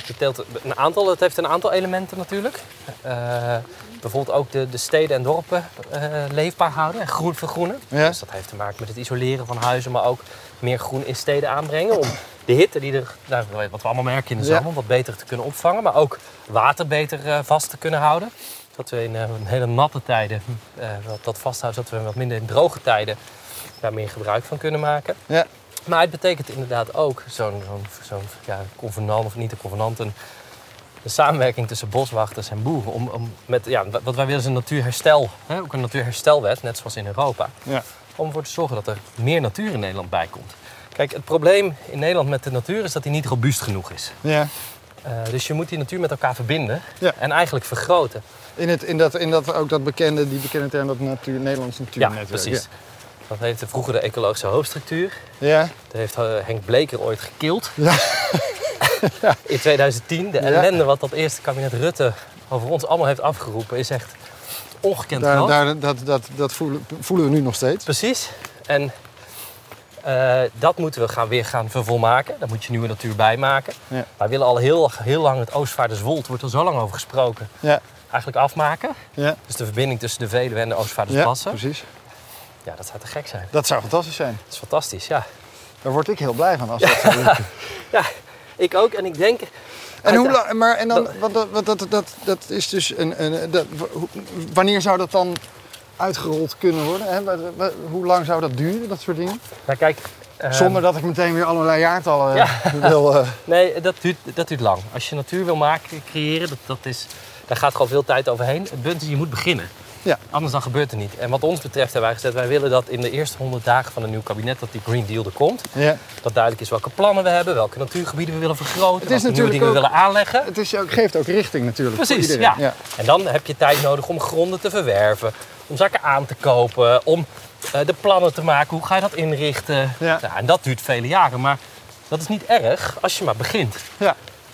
het heeft een aantal elementen natuurlijk. Bijvoorbeeld ook de steden en dorpen leefbaar houden en groen vergroenen. Ja. Dus dat heeft te maken met het isoleren van huizen, maar ook meer groen in steden aanbrengen. Om de hitte die wat we allemaal merken in de zomer, wat beter te kunnen opvangen. Maar ook water beter vast te kunnen houden. Zodat we in hele natte tijden dat vasthouden, zodat we wat minder in droge tijden daar meer gebruik van kunnen maken. Ja. Maar het betekent inderdaad ook zo'n convenant of niet een convenant, een samenwerking tussen boswachters en boeren. Wat wij willen is een natuurherstel, ook een natuurherstelwet, net zoals in Europa. Ja. Om ervoor te zorgen dat er meer natuur in Nederland bij komt. Kijk, het probleem in Nederland met de natuur is dat die niet robuust genoeg is. Ja. Dus je moet die natuur met elkaar verbinden en eigenlijk vergroten. Ook die bekende term, dat Nederlands Natuurnetwerk. Ja, precies. Ja. Dat heette vroeger de ecologische hoofdstructuur. Ja. Dat heeft Henk Bleker ooit gekild. Ja. In 2010. De ellende wat dat eerste kabinet Rutte over ons allemaal heeft afgeroepen is echt ongekend groot. Dat voelen we nu nog steeds. Precies. En dat moeten we weer gaan vervolmaken. Daar moet je nieuwe natuur bij maken. Ja. Wij willen al heel lang het Oostvaarderswold, wordt er zo lang over gesproken, eigenlijk afmaken. Ja. Dus de verbinding tussen de Veluwe en de Oostvaardersplassen. Ja, precies. Ja, dat zou te gek zijn. Dat zou fantastisch zijn. Dat is fantastisch, ja. Daar word ik heel blij van als dat zo lukt. Ja, ik ook. En ik denk... En hoe lang, maar en dan, dat is dus wanneer zou dat dan uitgerold kunnen worden? Hè? Hoe lang zou dat duren, dat soort dingen? Nou, kijk, zonder dat ik meteen weer allerlei jaartallen wil... Nee, dat duurt lang. Als je natuur wil creëren, daar gaat gewoon veel tijd overheen. Het punt is, je moet beginnen. Ja. Anders dan gebeurt het niet. En wat ons betreft hebben wij gezegd, wij willen dat in de eerste 100 dagen van een nieuw kabinet, dat die Green Deal er komt. Ja. Dat duidelijk is welke plannen we hebben, welke natuurgebieden we willen vergroten, welke nieuwe dingen we willen aanleggen. Het geeft ook richting natuurlijk. Precies, ja. En dan heb je tijd nodig om gronden te verwerven, om zaken aan te kopen, om de plannen te maken. Hoe ga je dat inrichten? Ja. En dat duurt vele jaren, maar dat is niet erg als je maar begint. Ja.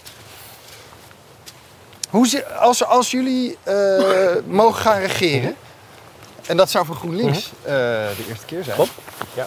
Als jullie mogen gaan regeren, en dat zou voor GroenLinks de eerste keer zijn. Klopt. Ja.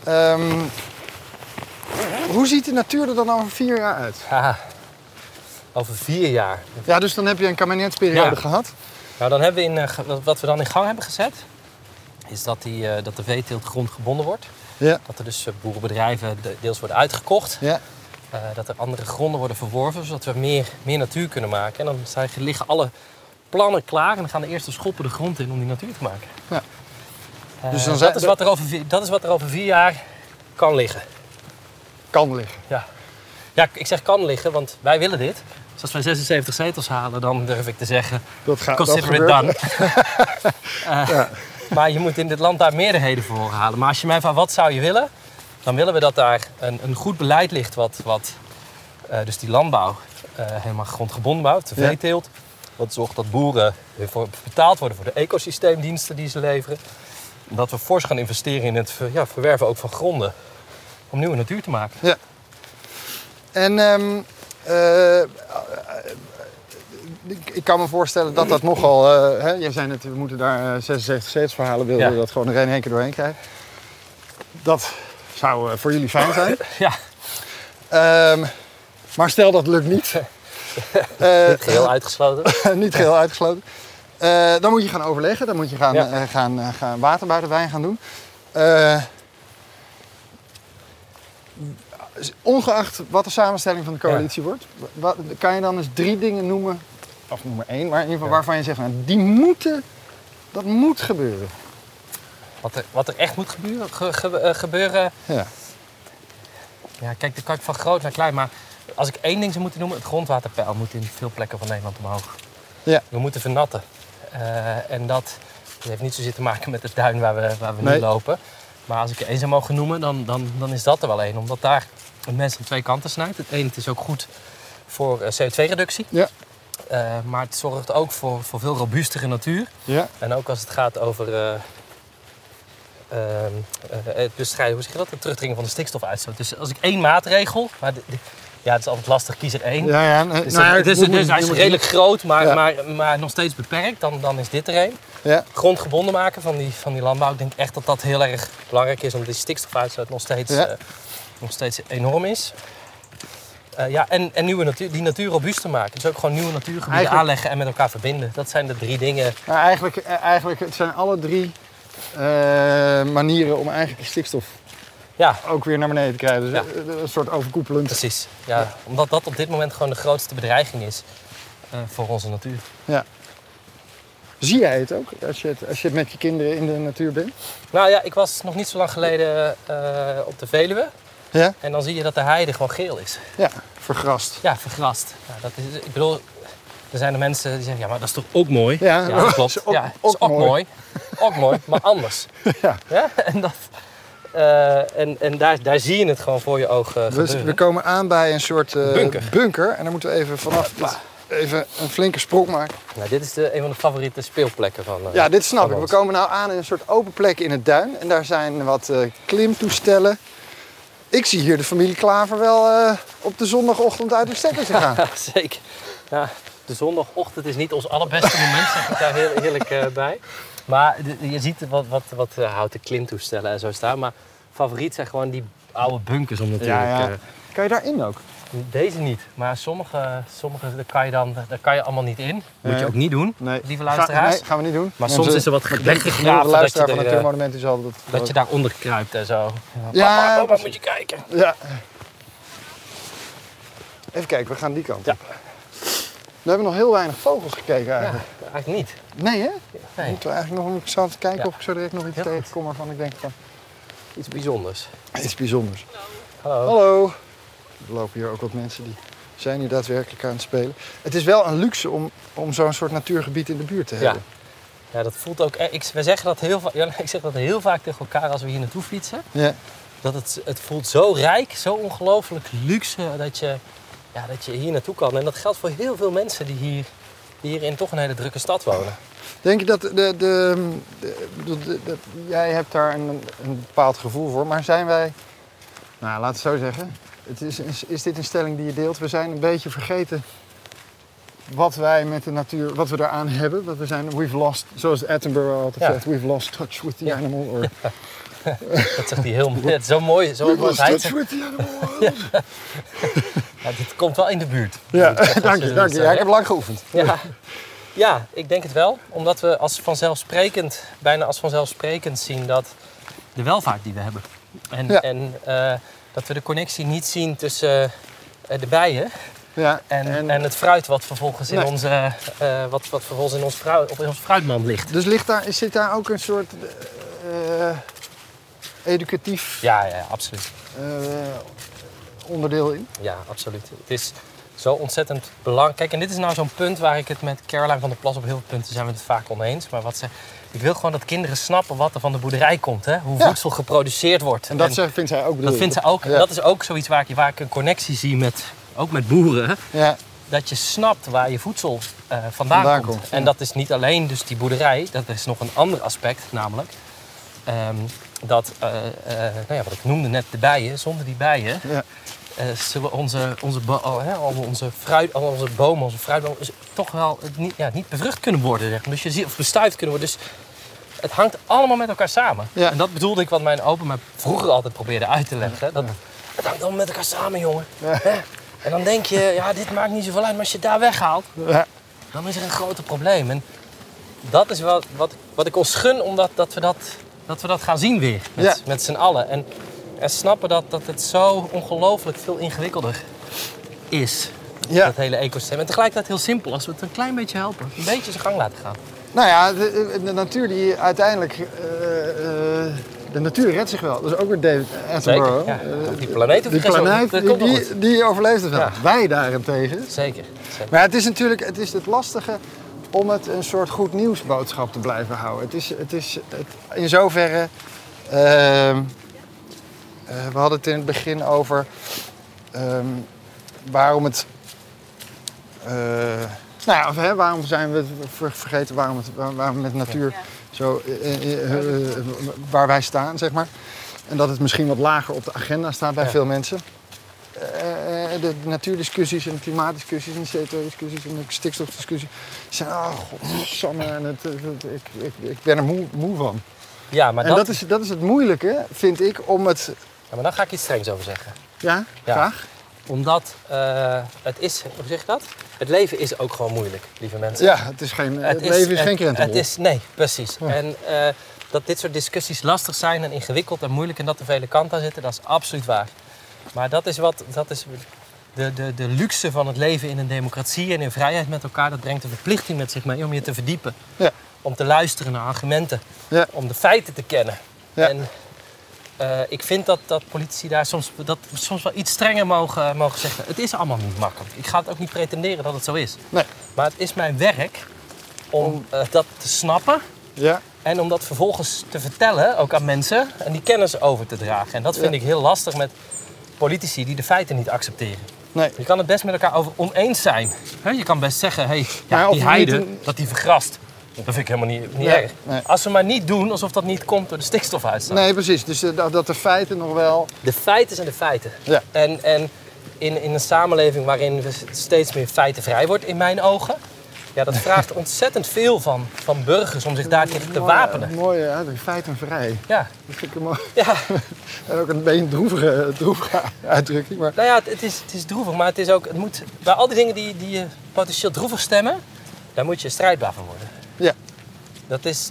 Hoe ziet de natuur er dan over 4 jaar uit? Over 4 jaar? Ja, dus dan heb je een kabinetsperiode gehad. Nou, dan hebben we wat we dan in gang hebben gezet, is dat de veeteelt grondgebonden wordt. Ja. Dat er dus boerenbedrijven deels worden uitgekocht. Ja. Dat er andere gronden worden verworven, zodat we meer natuur kunnen maken. En dan liggen alle plannen klaar en dan gaan de eerste schoppen de grond in om die natuur te maken. Ja. Dus dat is wat er over 4 jaar kan liggen. Kan liggen? Ja, ik zeg kan liggen, want wij willen dit. Dus als wij 76 zetels halen, dan durf ik te zeggen, consider it done. Maar je moet in dit land daar meerderheden voor halen. Maar als je mij vraagt, wat zou je willen? Dan willen we dat daar een goed beleid ligt dus die landbouw helemaal grondgebonden bouwt, de veeteelt. Wat zorgt dat boeren betaald worden voor de ecosysteemdiensten die ze leveren. Dat we fors gaan investeren in het verwerven ook van gronden om nieuwe natuur te maken. Ja. En ik kan me voorstellen dat dat nogal... jij zei net, we moeten daar 76 zetels voor halen, willen we dat gewoon er in één keer doorheen krijgen. Dat zou voor jullie fijn zijn. Ja. Maar stel dat lukt niet. Niet geheel uitgesloten. Niet geheel uitgesloten. Dan moet je gaan overleggen. Dan moet je gaan water bij de wijn gaan doen. Ongeacht wat de samenstelling van de coalitie wordt, kan je dan eens 3 dingen noemen, of noem maar 1, maar in ieder geval waarvan je zegt, dat moet gebeuren. Wat er echt moet gebeuren? Ja. Ja, kijk, dat kan ik van groot naar klein, maar als ik 1 ding zou moeten noemen, het grondwaterpeil moet in veel plekken van Nederland omhoog. Ja. We moeten vernatten. En dat heeft niet zozeer te maken met de tuin waar we nu lopen. Maar als ik er 1 zou mogen noemen, dan is dat er wel 1. Omdat daar het mes aan 2 kanten snijdt. Het ene is ook goed voor CO2-reductie. Ja. Maar het zorgt ook voor veel robuustere natuur. Ja. En ook als het gaat over het bestrijden, hoe zeg je dat? Het terugdringen van de stikstofuitstoot. Dus als ik 1 maatregel... het is altijd lastig, kies er 1. Hij is redelijk groot, maar nog steeds beperkt. Dan is dit er 1. Ja. Grondgebonden maken van die landbouw. Ik denk echt dat dat heel erg belangrijk is om die stikstofuitstoot nog steeds nog steeds enorm is. En nieuwe die natuur robuuster maken. Dus ook gewoon nieuwe natuurgebieden aanleggen en met elkaar verbinden. Dat zijn de 3 dingen. Maar eigenlijk het zijn alle 3 manieren om eigenlijk de stikstof ook weer naar beneden te krijgen. Dus een soort overkoepelend. Precies. Ja. Omdat dat op dit moment gewoon de grootste bedreiging is voor onze natuur. Ja. Zie jij het ook als je met je kinderen in de natuur bent? Nou ja, ik was nog niet zo lang geleden op de Veluwe. Ja? En dan zie je dat de heide gewoon geel is. Ja, vergrast. Ja, vergrast. Ja, dat is, ik bedoel, er zijn er mensen die zeggen, ja, maar dat is toch ook mooi? Ja, dat klopt. Is ook, ja, is ook mooi. Ook mooi, maar anders. Ja. Ja? En daar zie je het gewoon voor je ogen gebeuren. We komen aan bij een soort bunker. En daar moeten we even vanaf even een flinke sprong maken. Nou, dit is een van de favoriete speelplekken van ja, dit snap ik. ons. We komen nou aan in een soort open plek in het duin. En daar zijn wat klimtoestellen. Ik zie hier de familie Klaver wel op de zondagochtend uit de stekker te gaan. Ja, zeker. Ja, de zondagochtend is niet ons allerbeste moment, zeg ik daar heel eerlijk bij. Maar je ziet wat houten klimtoestellen en zo staan. Maar favoriet zijn gewoon die oude bunkers om natuurlijk. Ja. Kan je daarin ook? Deze niet, maar sommige daar kan je allemaal niet in. Moet je ook niet doen, lieve luisteraars. Nee, gaan we niet doen. Maar soms is er wat weggegraven dat je daaronder kruipt en zo. Ja, papa, moet je kijken. Ja. Even kijken, we gaan die kant op. We hebben nog heel weinig vogels gekeken eigenlijk. Ja, eigenlijk niet. Nee, hè? Nee. Moeten we eigenlijk nog eens kijken of ik zo direct nog iets tegenkom waarvan ik denk van... Iets bijzonders. Iets bijzonders. Hallo. Er lopen hier ook wat mensen die zijn hier daadwerkelijk aan het spelen. Het is wel een luxe om zo'n soort natuurgebied in de buurt te hebben. Ja, dat voelt ook... We zeggen dat heel vaak, ik zeg dat heel vaak tegen elkaar als we hier naartoe fietsen. Ja. Dat het voelt zo rijk, zo ongelooflijk luxe dat je hier naartoe kan. En dat geldt voor heel veel mensen die hier in toch een hele drukke stad wonen. Denk je dat jij hebt daar een bepaald gevoel voor, maar zijn wij... Nou, laat het zo zeggen. Is dit een stelling die je deelt? We zijn een beetje vergeten wat wij met de natuur, wat we daaraan hebben. We've lost, zoals Attenborough altijd zegt, we've lost touch with the animal. Or... Dat zegt hij heel mooi. Het is zo mooi. Zo we've lost touch with the animal. Ja, dit komt wel in de buurt. Ja, dank je. Ja, ik heb lang geoefend. Ja, ik denk het wel. Omdat we bijna als vanzelfsprekend zien dat de welvaart die we hebben. En dat we de connectie niet zien tussen de bijen en het fruit wat vervolgens in onze op ons fruitmand ligt. Dus zit daar ook een soort educatief absoluut. Onderdeel in? Ja, absoluut. Het is zo ontzettend belangrijk. Kijk, en dit is nou zo'n punt waar ik het met Caroline van der Plas op heel veel punten zijn we het vaak oneens. Maar ik wil gewoon dat kinderen snappen wat er van de boerderij komt. Hè? Hoe voedsel geproduceerd wordt. En dat vindt zij ook. Dat vindt zij ook. Ja. En dat is ook zoiets waar ik een connectie zie met boeren. Ja. Dat je snapt waar je voedsel vandaan komt. Ja. En dat is niet alleen dus die boerderij. Dat is nog een ander aspect namelijk. Wat ik noemde net, de bijen. Zonder die bijen zullen onze bomen, onze fruitbomen toch wel niet bevrucht kunnen worden. Zeg. Dus of bestuivd kunnen worden. Dus het hangt allemaal met elkaar samen. Ja. En dat bedoelde ik wat mijn opa me vroeger altijd probeerde uit te leggen. Het hangt allemaal met elkaar samen, jongen. Ja. En dan denk je, dit maakt niet zoveel uit. Maar als je het daar weghaalt, dan is er een groter probleem. En dat is wat ik ons gun, omdat dat we dat gaan zien weer. Met z'n allen. En snappen dat het zo ongelooflijk veel ingewikkelder is. Ja. Dat hele ecosysteem. En tegelijkertijd heel simpel. Als we het een klein beetje helpen. Een beetje zijn gang laten gaan. Nou ja, de natuur die uiteindelijk... de natuur redt zich wel. Dat is ook weer David Attenborough. Ja. Die planeet die overleeft het wel. Ja. Wij daarentegen. Zeker. Maar het is het lastige om het een soort goed nieuwsboodschap te blijven houden. Het is in zoverre... we hadden het in het begin over waarom het... waarom zijn we vergeten waarom we met natuur zo... waar wij staan, zeg maar. En dat het misschien wat lager op de agenda staat bij veel mensen. De natuurdiscussies en de klimaatdiscussies en de CO2-discussies en de stikstofdiscussies zijn, godsamme, en ik ben er moe van. Ja, maar en dat is het moeilijke, vind ik, om het Ja, maar dan ga ik iets strengs over zeggen. Ja, Ja. graag. Omdat het is, hoe zeg je dat? Het leven is ook gewoon moeilijk, lieve mensen. Ja, het leven is geen krentenbol. Nee, precies. Ja. En dat dit soort discussies lastig zijn en ingewikkeld en moeilijk en dat er vele kanten aan zitten, dat is absoluut waar. Maar dat is de luxe van het leven in een democratie en in vrijheid met elkaar. Dat brengt een verplichting met zich mee om je te verdiepen. Ja. Om te luisteren naar argumenten. Ja. Om de feiten te kennen. Ja. En ik vind dat politici daar soms wel iets strenger mogen zeggen. Het is allemaal niet makkelijk. Ik ga het ook niet pretenderen dat het zo is. Nee. Maar het is mijn werk om dat te snappen. Ja. En om dat vervolgens te vertellen, ook aan mensen. En die kennis over te dragen. En dat vind ik heel lastig met politici die de feiten niet accepteren. Nee. Je kan het best met elkaar over oneens zijn. Je kan best zeggen, Maar of die we heide, niet dat die vergrast. Dat vind ik helemaal niet Nee, erg. nee. Als we maar niet doen alsof dat niet komt door de stikstofuitstoot. Nee, precies. Dus dat de feiten nog wel... De feiten zijn de feiten. Ja. En in een samenleving waarin steeds meer feitenvrij wordt, in mijn ogen... Ja, dat vraagt ontzettend veel van burgers om zich daar tegen te wapenen. Mooi, ja, de feiten vrij. Ja. Dat vind ik mooi. Ja. En ook een beetje een droevige uitdrukking. Maar... Nou ja, het is droevig, maar het is ook... Het moet, bij al die dingen die potentieel droevig stemmen, daar moet je strijdbaar voor worden. Ja. Dat is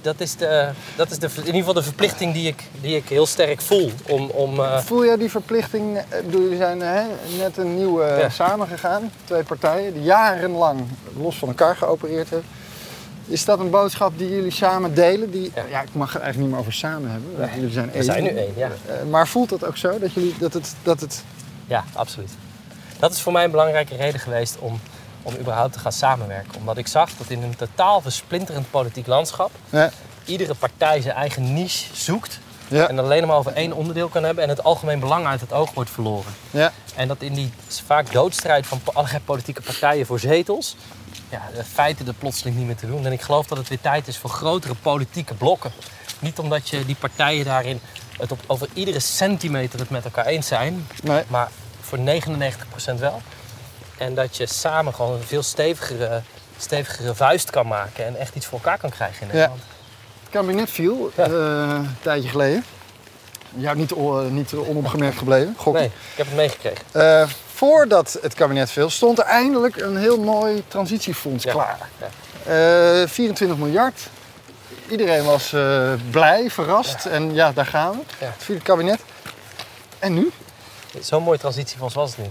in ieder geval de verplichting die ik heel sterk voel. Voel jij die verplichting? Ik bedoel, jullie zijn net een nieuwe samengegaan. 2 partijen die jarenlang los van elkaar geopereerd hebben. Is dat een boodschap die jullie samen delen? Ja, ik mag het eigenlijk niet meer over samen hebben. Want jullie zijn één. We zijn nu één, ja. Maar voelt dat ook zo? Dat het... Ja, absoluut. Dat is voor mij een belangrijke reden geweest om überhaupt te gaan samenwerken. Omdat ik zag dat in een totaal versplinterend politiek landschap... Ja. iedere partij zijn eigen niche zoekt... Ja. en alleen maar over één onderdeel kan hebben... en het algemeen belang uit het oog wordt verloren. Ja. En dat in die vaak doodstrijd van allerlei politieke partijen voor zetels... ja, de feiten er plotseling niet meer te doen. En ik geloof dat het weer tijd is voor grotere politieke blokken. Niet omdat je die partijen daarin het over iedere centimeter het met elkaar eens zijn... Nee. maar voor 99% wel. En dat je samen gewoon een veel stevigere vuist kan maken... en echt iets voor elkaar kan krijgen in Nederland. Het kabinet viel een tijdje geleden. Ja, niet onopgemerkt gebleven. Nee, ik heb het meegekregen. Voordat het kabinet viel, stond er eindelijk een heel mooi transitiefonds klaar. Ja. 24 miljard. Iedereen was blij, verrast. Ja. En ja, daar gaan we. Ja. Het vierde kabinet. En nu? Zo'n mooi transitiefonds was het niet.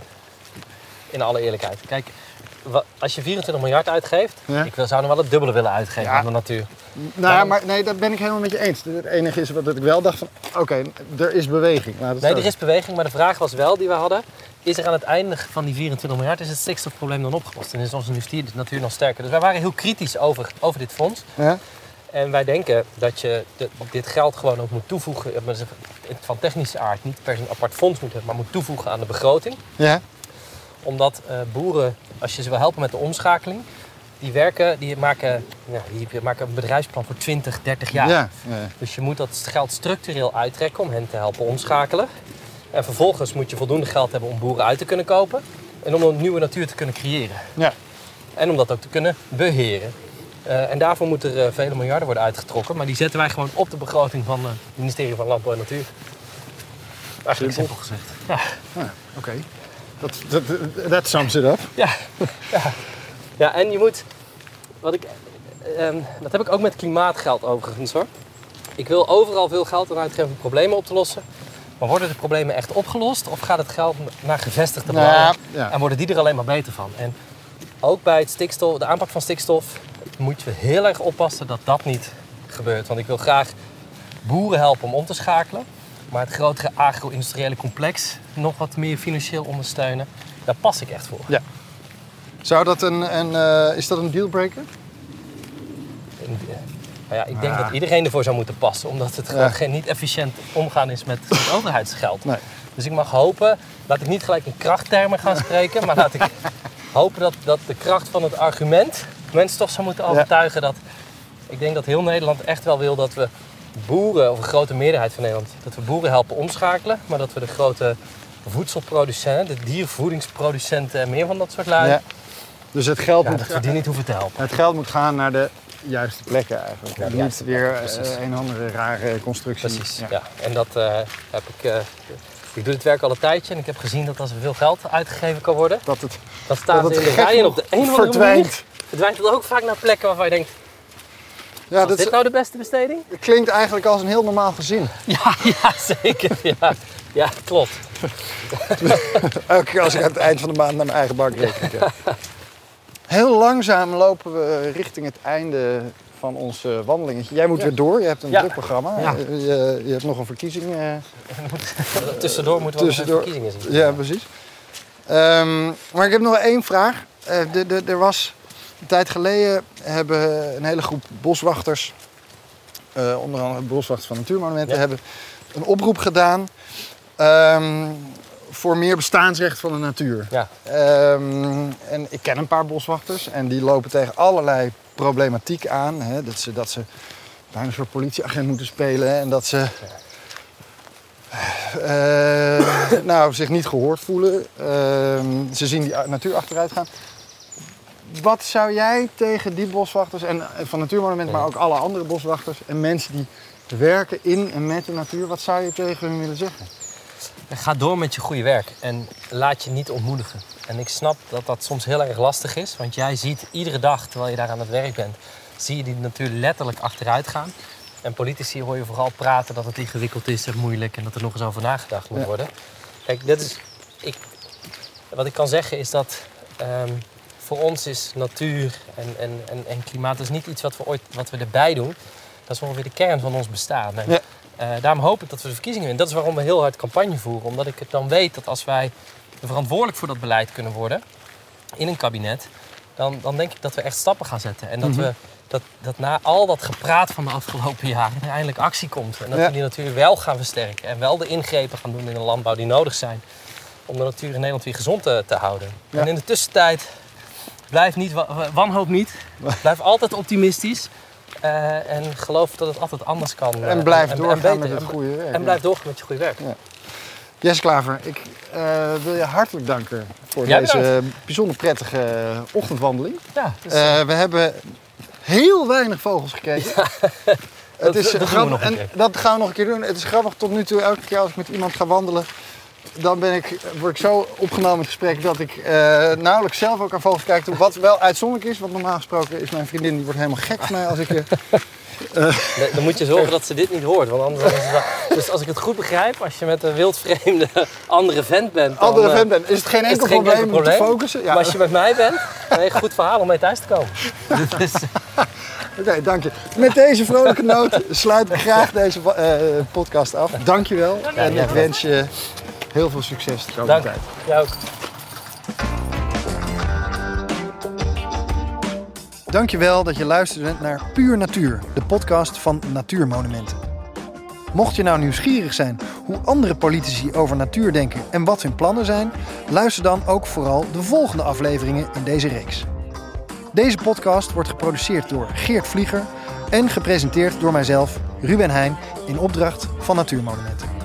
In alle eerlijkheid. Kijk, als je 24 miljard uitgeeft... ik zou nog wel het dubbele willen uitgeven aan de natuur. Nou, maar nee, dat ben ik helemaal met je eens. Het enige is dat ik wel dacht van... Oké, er is beweging. Er is beweging, maar de vraag was wel die we hadden... is er aan het einde van die 24 miljard... is het stikstofprobleem dan opgelost? En is onze natuur nog sterker? Dus wij waren heel kritisch over dit fonds. Ja. En wij denken dat je dit geld gewoon ook moet toevoegen... van technische aard, niet per se een apart fonds moet hebben... maar moet toevoegen aan de begroting. Ja. Omdat boeren, als je ze wil helpen met de omschakeling... die maken een bedrijfsplan voor 20, 30 jaar. Ja. Dus je moet dat geld structureel uittrekken om hen te helpen omschakelen. En vervolgens moet je voldoende geld hebben om boeren uit te kunnen kopen. En om een nieuwe natuur te kunnen creëren. Ja. En om dat ook te kunnen beheren. En daarvoor moeten er vele miljarden worden uitgetrokken. Maar die zetten wij gewoon op de begroting van het ministerie van Landbouw en Natuur. Eigenlijk simpel gezegd. Ja. Oké. Dat sums it up. Ja, en je moet... dat heb ik ook met klimaatgeld overigens hoor. Ik wil overal veel geld aan uitgeven om problemen op te lossen. Maar worden de problemen echt opgelost? Of gaat het geld naar gevestigde belangen? Ja. En worden die er alleen maar beter van? En ook bij het stikstof, de aanpak van stikstof... moet je heel erg oppassen dat dat niet gebeurt. Want ik wil graag boeren helpen om om te schakelen. Maar het grotere agro-industriële complex nog wat meer financieel ondersteunen. Daar pas ik echt voor. Ja. Zou dat is dat een dealbreaker? Nou ja, ik denk dat iedereen ervoor zou moeten passen. Omdat het gewoon geen niet efficiënt omgaan is met overheidsgeld. Nee. Dus ik mag hopen, laat ik niet gelijk in krachttermen gaan spreken. Maar laat ik hopen dat de kracht van het argument mensen toch zou moeten overtuigen. Dat ik denk dat heel Nederland echt wel wil dat we boeren, of een grote meerderheid van Nederland, dat we boeren helpen omschakelen. Maar dat we de grote voedselproducenten, de diervoedingsproducenten en meer van dat soort lui. Ja. Dus het geld moet... dat we die niet hoeven te helpen. Het geld moet gaan naar de juiste plekken eigenlijk. Ja, niet weer een andere rare constructie. Precies, ja. En dat heb ik Ik doe dit werk al een tijdje en ik heb gezien dat als er veel geld uitgegeven kan worden, Dan dan staan ze in de rij en op de een of andere manier verdwijnt het ook vaak naar plekken waarvan je denkt, Ja, is dit nou de beste besteding? Het klinkt eigenlijk als een heel normaal gezin. Ja, zeker. Ja, klopt. Elke keer als ik aan het eind van de maand naar mijn eigen bankrekening kijk. Heel langzaam lopen we richting het einde van ons wandelingetje. Jij moet weer door, je hebt een druk programma. Ja. Je hebt nog een verkiezing. Tussendoor moeten we nog even verkiezingen zien. Ja, precies. Maar ik heb nog één vraag. Er was een tijd geleden hebben een hele groep boswachters, onder andere boswachters van Natuurmonumenten, hebben een oproep gedaan voor meer bestaansrecht van de natuur. Ja. En ik ken een paar boswachters en die lopen tegen allerlei problematiek aan. Hè, dat ze bijna een soort politieagent moeten spelen en dat ze zich niet gehoord voelen. Ze zien die natuur achteruit gaan. Wat zou jij tegen die boswachters en van Natuurmonument, maar ook alle andere boswachters en mensen die werken in en met de natuur, wat zou je tegen hun willen zeggen? Ga door met je goede werk en laat je niet ontmoedigen. En ik snap dat dat soms heel erg lastig is, want jij ziet iedere dag terwijl je daar aan het werk bent, zie je die natuur letterlijk achteruit gaan. En politici hoor je vooral praten dat het ingewikkeld is en moeilijk en dat er nog eens over nagedacht moet worden. Kijk, wat ik kan zeggen is dat voor ons is natuur en klimaat is niet iets wat we erbij doen. Dat is ongeveer de kern van ons bestaan. En daarom hoop ik dat we de verkiezingen winnen. Dat is waarom we heel hard campagne voeren. Omdat ik het dan weet dat als wij verantwoordelijk voor dat beleid kunnen worden in een kabinet, dan denk ik dat we echt stappen gaan zetten. En dat na al dat gepraat van de afgelopen jaren er eindelijk actie komt. En dat we die natuur wel gaan versterken. En wel de ingrepen gaan doen in de landbouw die nodig zijn om de natuur in Nederland weer gezond te houden. Ja. En in de tussentijd wanhoop niet. Blijf altijd optimistisch. En geloof dat het altijd anders kan. En blijf doorgaan met het goede werk. En blijf doorgaan met je goede werk. Ja. Jesse Klaver, ik wil je hartelijk danken voor deze bijzonder prettige ochtendwandeling. Ja, we hebben heel weinig vogels gekeken. Dat gaan we nog een keer. Dat gaan we nog een keer doen. Het is grappig tot nu toe, elke keer als ik met iemand ga wandelen, dan word ik zo opgenomen in het gesprek dat ik nauwelijks zelf ook aan vogels kijk. Wat wel uitzonderlijk is, want normaal gesproken is mijn vriendin, die wordt helemaal gek van mij als ik... Dan moet je zorgen dat ze dit niet hoort. Want anders is het wel... Dus als ik het goed begrijp, als je met een wildvreemde andere vent bent... is het geen enkel probleem om te focussen. Ja. Maar als je met mij bent, dan heb je een goed verhaal om mee thuis te komen. Oké, dank je. Met deze vrolijke noot sluit ik graag deze podcast af. Dank je wel. En ik wens je heel veel succes de komende tijd. Jij ook. Dankjewel dat je luisterde naar Puur Natuur, de podcast van Natuurmonumenten. Mocht je nou nieuwsgierig zijn hoe andere politici over natuur denken en wat hun plannen zijn, luister dan ook vooral de volgende afleveringen in deze reeks. Deze podcast wordt geproduceerd door Geert Vlieger en gepresenteerd door mijzelf, Ruben Heijn, in opdracht van Natuurmonumenten.